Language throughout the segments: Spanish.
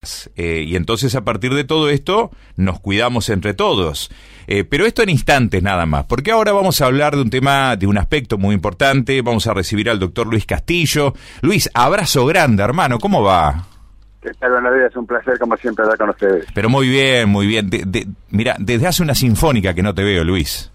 más. Y entonces a partir de todo esto nos cuidamos entre todos. Pero esto en instantes nada más, porque ahora vamos a hablar de un tema, de un aspecto muy importante. Vamos a recibir al doctor Luis Castillo. Luis, abrazo grande, hermano, ¿cómo va? ¿Qué tal? Buenos días, es un placer como siempre hablar con ustedes. Pero muy bien, muy bien. Mira, desde hace una sinfónica que no te veo, Luis.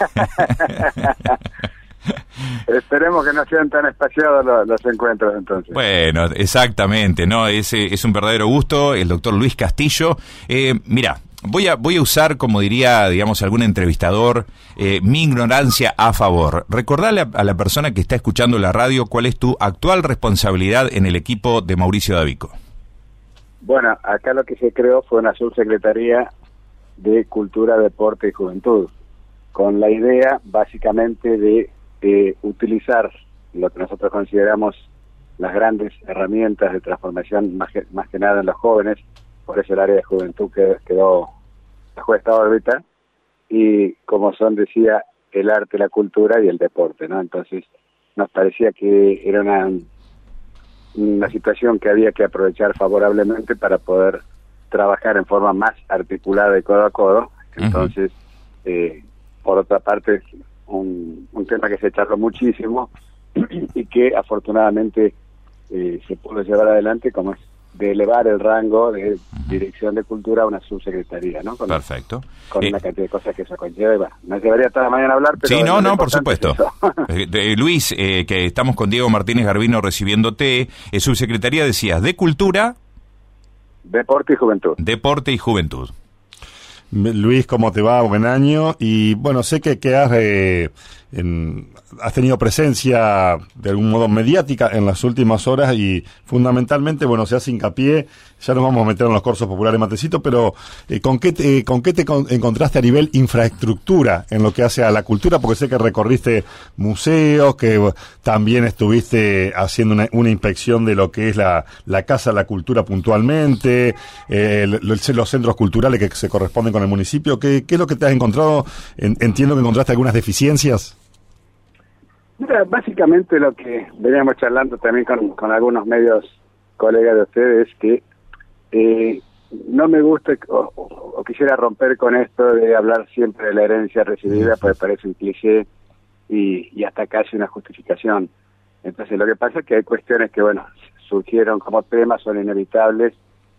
Esperemos que no sean tan espaciados los encuentros entonces. Bueno, exactamente, ¿no? Es un verdadero gusto, el doctor Luis Castillo. Mira, voy a usar, como diría, digamos, algún entrevistador, mi ignorancia a favor. Recordarle a la persona que está escuchando la radio cuál es tu actual responsabilidad en el equipo de Mauricio D'Avico. Bueno, acá lo que se creó fue una subsecretaría de Cultura, Deporte y Juventud, con la idea básicamente de utilizar lo que nosotros consideramos las grandes herramientas de transformación, más que nada en los jóvenes. Por eso el área de juventud quedó bajo esta órbita, y como decía, el arte, la cultura y el deporte, ¿no? Entonces nos parecía que era una situación que había que aprovechar favorablemente para poder trabajar en forma más articulada y codo a codo. Entonces, por otra parte, un tema que se charló muchísimo y que afortunadamente se pudo llevar adelante, como es de elevar el rango de dirección de cultura a una subsecretaría, ¿no? Perfecto. Con una cantidad de cosas que eso conlleva. No llevaría toda la mañana a hablar, pero... Sí, no, por supuesto. Luis, que estamos con Diego Martínez Garbino recibiéndote, subsecretaría, decías, de Cultura... Deporte y Juventud. Deporte y Juventud. Luis, ¿cómo te va? Buen año. Y bueno, sé que has tenido presencia de algún modo mediática en las últimas horas, y fundamentalmente, bueno, se hace hincapié, ya nos vamos a meter en los cursos populares, Matecito, pero ¿con qué te encontraste a nivel infraestructura en lo que hace a la cultura? Porque sé que recorriste museos, que también estuviste haciendo una inspección de lo que es la Casa de la Cultura puntualmente, los centros culturales que se corresponden con el municipio. ¿Qué es lo que te has encontrado? Entiendo que encontraste algunas deficiencias. Mira, básicamente lo que veníamos charlando también con algunos medios colegas de ustedes es que no me gusta o quisiera romper con esto de hablar siempre de la herencia recibida, porque parece un cliché y hasta casi una justificación. Entonces lo que pasa es que hay cuestiones que, bueno, surgieron como temas, son inevitables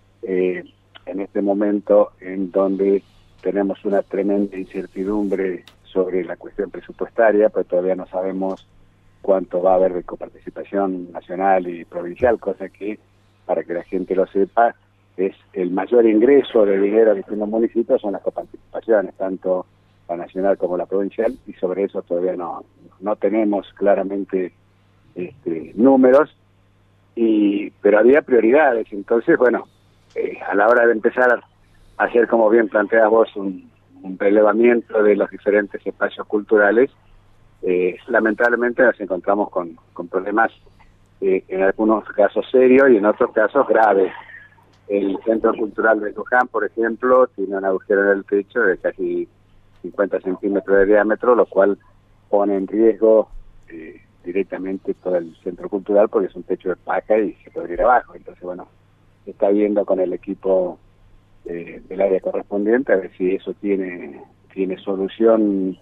en este momento en donde tenemos una tremenda incertidumbre sobre la cuestión presupuestaria, pues todavía no sabemos cuánto va a haber de coparticipación nacional y provincial, cosa que, para que la gente lo sepa, es el mayor ingreso de dinero que tienen los municipios, son las coparticipaciones, tanto la nacional como la provincial, y sobre eso todavía no tenemos claramente números, pero había prioridades. Entonces, bueno, a la hora de empezar a hacer, como bien planteas vos, un relevamiento de los diferentes espacios culturales, lamentablemente nos encontramos con problemas, en algunos casos serios y en otros casos graves. El Centro Cultural de Luján, por ejemplo, tiene un agujero en el techo de casi 50 centímetros de diámetro, lo cual pone en riesgo directamente todo el centro cultural, porque es un techo de paja y se puede ir abajo. Entonces, bueno, se está viendo con el equipo del área correspondiente a ver si eso tiene solución,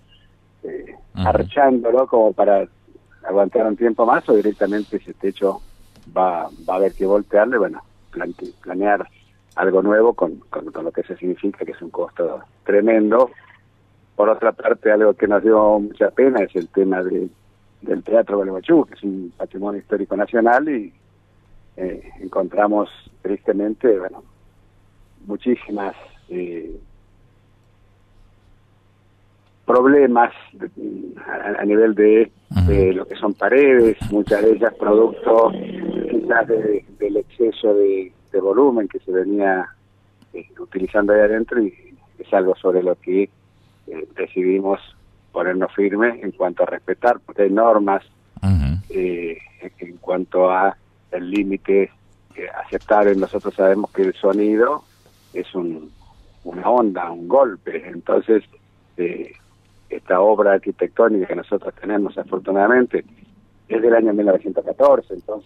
archándolo como para aguantar un tiempo más, o directamente ese techo va a haber que voltearle, bueno, planear algo nuevo con lo que eso significa, que es un costo tremendo. Por otra parte, algo que nos dio mucha pena es el tema del Teatro Gualeguaychú, que es un patrimonio histórico nacional, y encontramos tristemente, bueno, muchísimas problemas a nivel de lo que son paredes, muchas de ellas producto quizás del exceso de volumen que se venía utilizando ahí adentro, y es algo sobre lo que decidimos ponernos firmes en cuanto a respetar, porque hay normas en cuanto a el límite aceptable. Nosotros sabemos que el sonido es una onda, un golpe. Entonces, esta obra arquitectónica que nosotros tenemos, afortunadamente, es del año 1914, entonces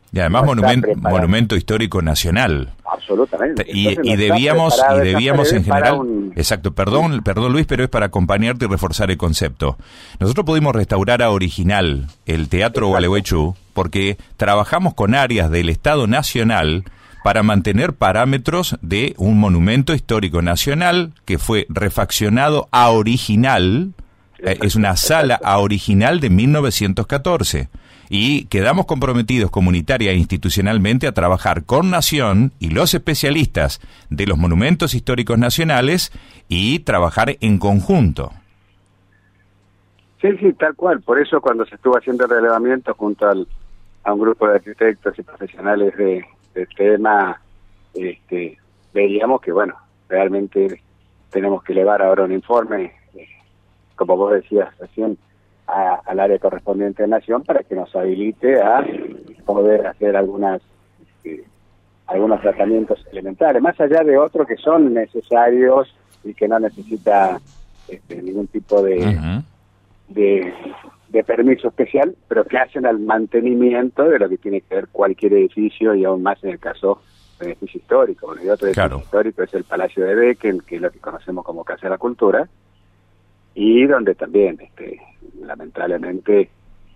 Y además monumento histórico nacional. Absolutamente. Y debíamos en general... Exacto, perdón Luis, pero es para acompañarte y reforzar el concepto. Nosotros pudimos restaurar a Original, el Teatro Gualeguaychú, porque trabajamos con áreas del Estado Nacional para mantener parámetros de un monumento histórico nacional que fue refaccionado a Original. Es una sala a Original de 1914. Y quedamos comprometidos comunitaria e institucionalmente a trabajar con Nación y los especialistas de los monumentos históricos nacionales y trabajar en conjunto. Sí, tal cual. Por eso cuando se estuvo haciendo el relevamiento junto a un grupo de arquitectos y profesionales de tema, veíamos que, bueno, realmente tenemos que elevar ahora un informe, como vos decías recién, al área correspondiente de Nación para que nos habilite a poder hacer algunos tratamientos elementales, más allá de otros que son necesarios y que no necesita ningún tipo de permiso especial, pero que hacen al mantenimiento de lo que tiene que ver cualquier edificio y aún más en el caso de edificio histórico. El otro edificio histórico es el Palacio de Becken, que es lo que conocemos como Casa de la Cultura, y donde también lamentablemente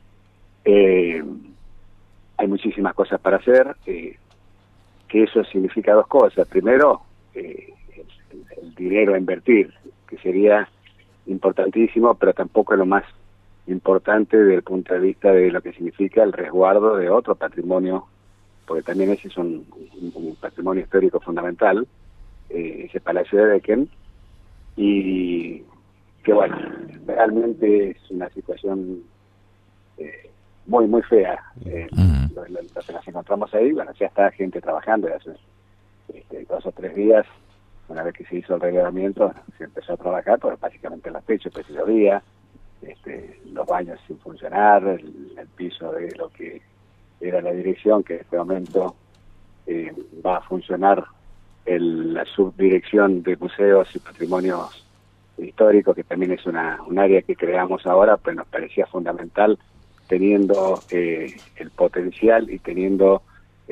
hay muchísimas cosas para hacer, que eso significa dos cosas. Primero, el dinero a invertir, que sería importantísimo, pero tampoco es lo más importante desde el punto de vista de lo que significa el resguardo de otro patrimonio, porque también ese es un patrimonio histórico fundamental, ese Palacio de Becken, y que bueno, realmente es una situación muy, muy fea. Lo que nos encontramos ahí, bueno, ya está gente trabajando de hace 2 o 3 días, una vez que se hizo el relevamiento, se empezó a trabajar, pero básicamente los techos que se llovía, los baños sin funcionar, el piso de lo que era la dirección, que en este momento va a funcionar la subdirección de museos y patrimonios históricos, que también es un área que creamos ahora, pues nos parecía fundamental, teniendo el potencial y teniendo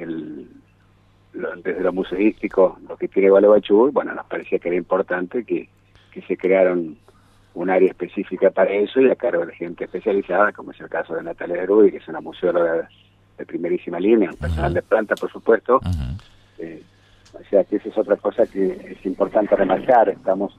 desde lo museístico lo que tiene Gualeguaychú. Bueno, nos parecía que era importante que se crearon un área específica para eso y a cargo de gente especializada, como es el caso de Natalia Derudi, que es una museóloga de primerísima línea, un personal de planta, por supuesto. O sea que esa es otra cosa que es importante remarcar. Estamos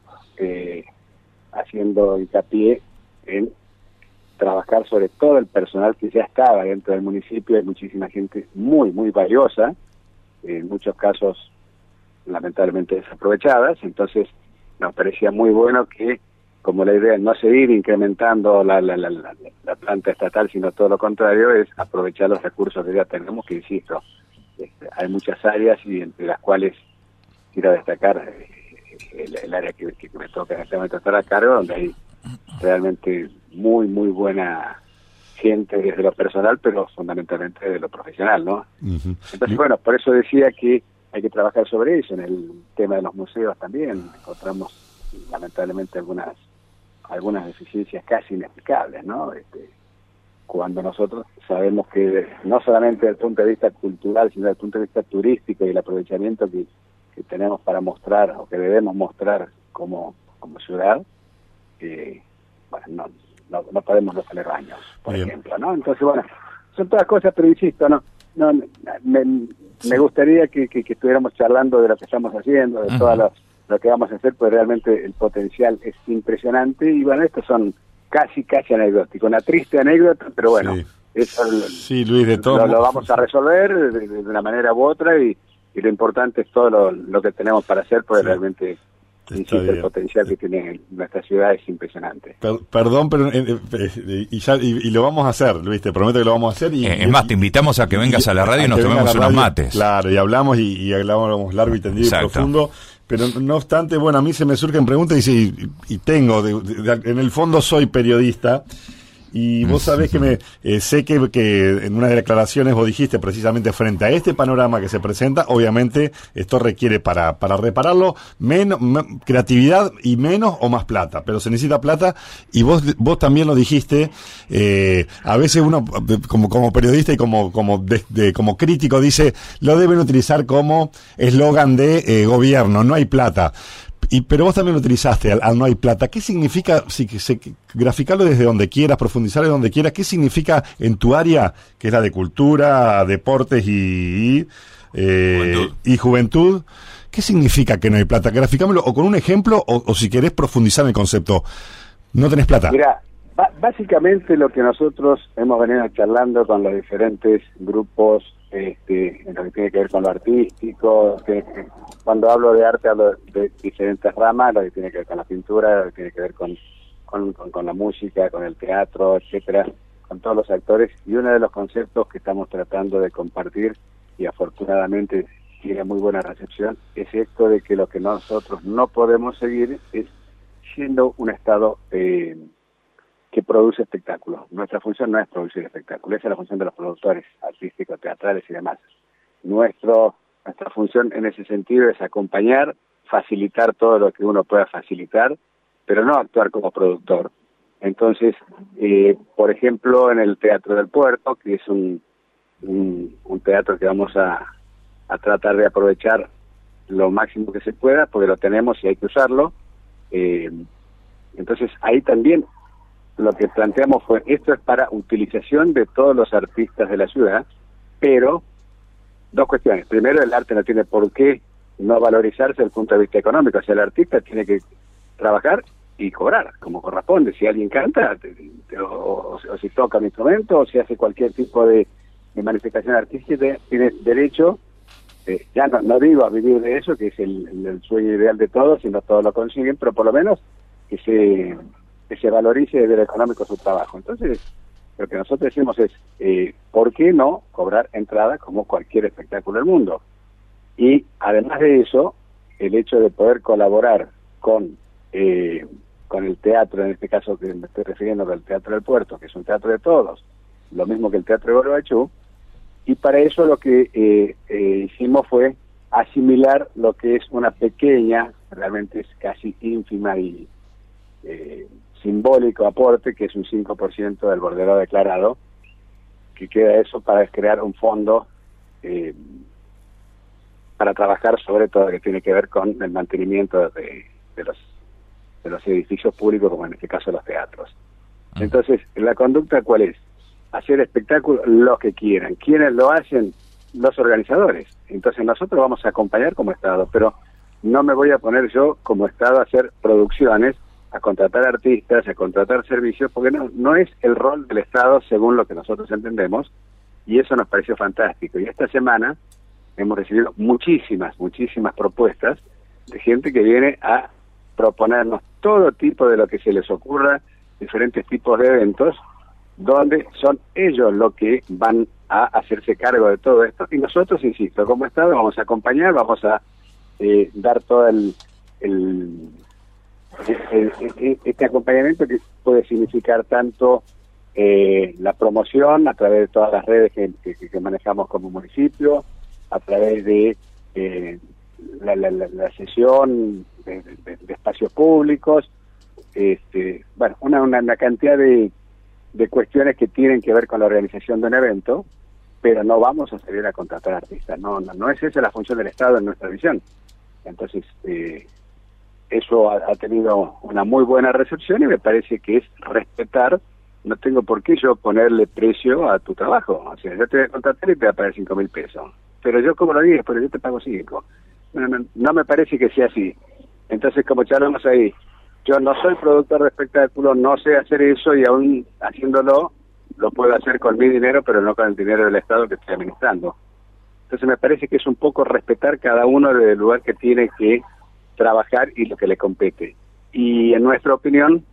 haciendo hincapié en trabajar sobre todo el personal que ya estaba dentro del municipio. Hay muchísima gente muy, muy valiosa, en muchos casos lamentablemente desaprovechadas. Entonces nos parecía muy bueno que, como la idea es no seguir incrementando la planta estatal, sino todo lo contrario, es aprovechar los recursos que ya tenemos, que insisto, hay muchas áreas, y entre las cuales quiero destacar el área que me toca en este momento estar a cargo, donde hay realmente muy, muy buena gente desde lo personal, pero fundamentalmente de lo profesional, ¿no? Entonces, bueno, por eso decía que hay que trabajar sobre eso. En el tema de los museos también encontramos lamentablemente algunas deficiencias casi inexplicables, ¿no? Cuando nosotros sabemos que no solamente desde el punto de vista cultural, sino desde el punto de vista turístico y el aprovechamiento que tenemos para mostrar, o que debemos mostrar como ciudad, bueno, no podemos no tener baños, por ejemplo, ¿no? Entonces, bueno, son todas cosas, pero insisto, me gustaría que estuviéramos charlando de lo que estamos haciendo, de todo lo que vamos a hacer, pues realmente el potencial es impresionante. Y bueno, estos son casi anecdóticos, una triste anécdota, pero bueno, eso Luis, de todo lo vamos a resolver de una manera u otra, y lo importante es todo lo que tenemos para hacer, pues realmente insisto, el potencial que tiene nuestra ciudad es impresionante. Perdón, pero y lo vamos a hacer, Luis, te prometo que lo vamos a hacer. Es más, te invitamos a que vengas a la radio y nos tomemos unos mates. Claro, y hablamos y hablamos largo y tendido. Exacto. Y profundo. Pero no obstante, bueno, a mí se me surgen preguntas y tengo, en el fondo soy periodista, Y vos sabés que sé que en una de las declaraciones vos dijiste precisamente frente a este panorama que se presenta, obviamente esto requiere para repararlo menos creatividad y menos o más plata, pero se necesita plata, y vos también lo dijiste, a veces uno como periodista y como crítico dice, lo deben utilizar como eslogan de gobierno, no hay plata. Pero vos también lo utilizaste al no hay plata. ¿Qué significa, graficarlo desde donde quieras, profundizar desde donde quieras, qué significa en tu área, que es la de cultura, deportes y juventud? ¿Qué significa que no hay plata? Graficámoslo o con un ejemplo o si querés profundizar en el concepto. No tenés plata. Mira, básicamente lo que nosotros hemos venido charlando con los diferentes grupos, en lo que tiene que ver con lo artístico, cuando hablo de arte hablo de diferentes ramas, lo que tiene que ver con la pintura, lo que tiene que ver con la música, con el teatro, etcétera, con todos los actores, y uno de los conceptos que estamos tratando de compartir, y afortunadamente tiene muy buena recepción, es esto de que lo que nosotros no podemos seguir es siendo un Estado que produce espectáculos. Nuestra función no es producir espectáculos, esa es la función de los productores artísticos, teatrales y demás. Nuestra función en ese sentido es acompañar, facilitar todo lo que uno pueda facilitar, pero no actuar como productor. Entonces, por ejemplo, en el Teatro del Puerto, que es un teatro que vamos a tratar de aprovechar lo máximo que se pueda, porque lo tenemos y hay que usarlo. Entonces, ahí también lo que planteamos fue, esto es para utilización de todos los artistas de la ciudad, pero dos cuestiones. Primero, el arte no tiene por qué no valorizarse desde el punto de vista económico. O sea, el artista tiene que trabajar y cobrar, como corresponde. Si alguien canta, o si toca un instrumento, o si hace cualquier tipo de manifestación artística, tiene derecho, ya no digo a vivir de eso, que es el sueño ideal de todos, si no todos lo consiguen, pero por lo menos que se valorice desde lo económico su trabajo. Entonces, lo que nosotros decimos es, ¿por qué no cobrar entrada como cualquier espectáculo del mundo? Y además de eso, el hecho de poder colaborar con el teatro, en este caso que me estoy refiriendo al Teatro del Puerto, que es un teatro de todos, lo mismo que el Teatro de Gualeguaychú, y para eso lo que hicimos fue asimilar lo que es una pequeña, realmente es casi ínfima y simbólico aporte, que es un 5% del bordereau declarado, que queda eso para crear un fondo para trabajar sobre todo lo que tiene que ver con el mantenimiento de los edificios públicos, como en este caso los teatros. Entonces, ¿la conducta cuál es? Hacer espectáculos los que quieran. ¿Quiénes lo hacen? Los organizadores. Entonces nosotros vamos a acompañar como Estado, pero no me voy a poner yo como Estado a hacer producciones, a contratar artistas, a contratar servicios, porque no es el rol del Estado según lo que nosotros entendemos, y eso nos pareció fantástico. Y esta semana hemos recibido muchísimas propuestas de gente que viene a proponernos todo tipo de lo que se les ocurra, diferentes tipos de eventos, donde son ellos los que van a hacerse cargo de todo esto, y nosotros, insisto, como Estado vamos a acompañar, vamos a dar todo este acompañamiento, que puede significar tanto la promoción a través de todas las redes que manejamos como municipio, a través de la sesión de espacios públicos, bueno, una cantidad de cuestiones que tienen que ver con la organización de un evento, pero no vamos a salir a contratar artistas, no es esa la función del Estado en nuestra visión. Entonces, eso ha tenido una muy buena recepción y me parece que es respetar. No tengo por qué yo ponerle precio a tu trabajo. O sea, yo te voy a contratar y te voy a pagar 5.000 pesos. Pero yo cobro 10, pero yo te pago 5. No me parece que sea así. Entonces, como charlamos ahí, yo no soy productor de espectáculos, no sé hacer eso, y aún haciéndolo, lo puedo hacer con mi dinero, pero no con el dinero del Estado que estoy administrando. Entonces me parece que es un poco respetar cada uno del lugar que tiene que trabajar y lo que le compete. Y en nuestra opinión,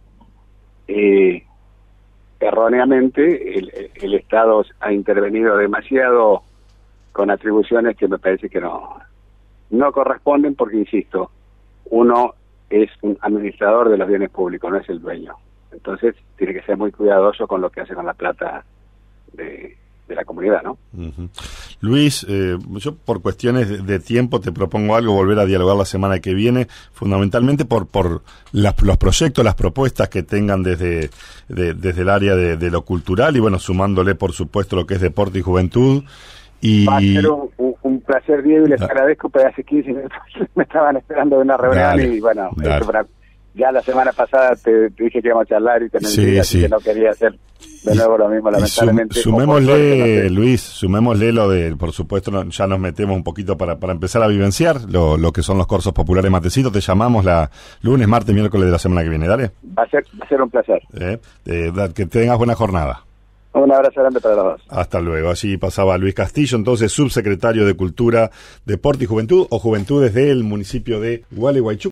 erróneamente, el Estado ha intervenido demasiado con atribuciones que me parece que no corresponden, porque, insisto, uno es un administrador de los bienes públicos, no es el dueño. Entonces tiene que ser muy cuidadoso con lo que hace con la plata de la comunidad, ¿no? Uh-huh. Luis, yo por cuestiones de tiempo te propongo algo, volver a dialogar la semana que viene, fundamentalmente por los proyectos, las propuestas que tengan desde el área de lo cultural y bueno, sumándole por supuesto lo que es deporte y juventud. Va a ser un placer, Diego, y les agradezco, pero hace 15 minutos me estaban esperando de una reunión. Dale, y bueno, ya la semana pasada te dije que íbamos a charlar y te mentí, así que no quería hacer de nuevo lo mismo, lamentablemente. Sumémosle, Luis, sumémosle lo de, por supuesto, ya nos metemos un poquito para empezar a vivenciar lo que son los cursos populares Matecito. Te llamamos lunes, martes, miércoles de la semana que viene, dale. Va a ser un placer. Que tengas buena jornada. Un abrazo grande para los dos. Hasta luego. Allí pasaba Luis Castillo, entonces subsecretario de Cultura, Deporte y Juventud, o Juventudes del municipio de Gualeguaychú.